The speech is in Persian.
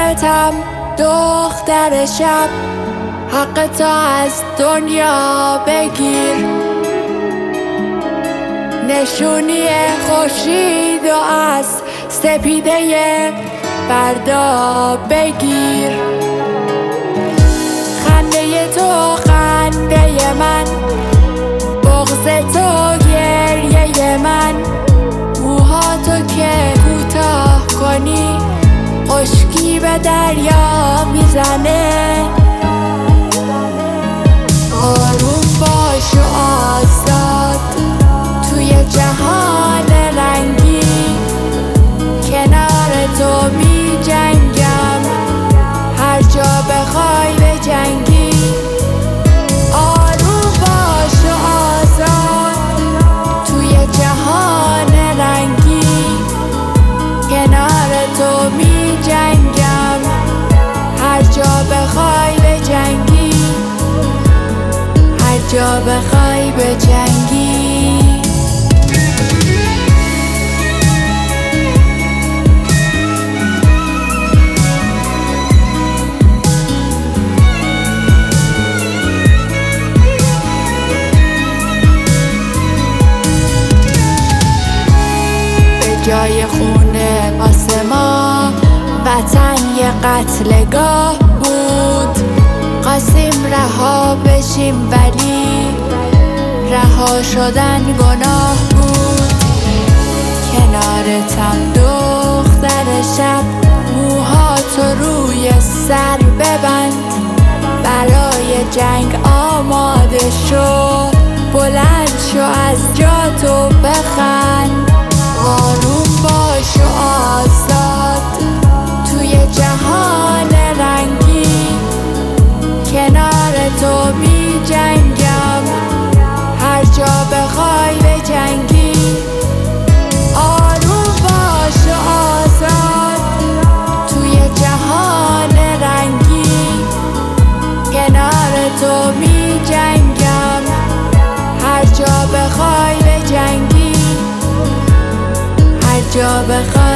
کنارتم دختر شب، حق تو از دنیا بگیر، نشونی خورشید و از سپیده فردا بگیر. خنده تو خنده من، بغض تو گریه من، موهاتو که کوتاه کنی خشکی به دریا میزنه. آروم باش و آزاد توی جهان رنگی، کنار تو می جنگم هر جا بخوای بجنگی. آروم باش و آزاد توی جهان رنگی، کنار تو می جنگم هر جا بخوای بجنگی، هر جا بخوای بجنگی. جای خونه واسه ما وطن یه قتلگاه بود، خواستیم رها بشیم ولی رها شدن گناه بود. کنارتم دختر شب، موهاتو روی سر ببند، برای جنگ آماده شو، بلند شو از جاتو بخند. آروم باش و آزاد توی جهان رنگی، کنار تو می جنگم هر جا بخوای بجنگی. آروم باش و آزاد توی جهان رنگی، کنار تو می جنگم هر جا بخوای بجنگی، هر جا بخوای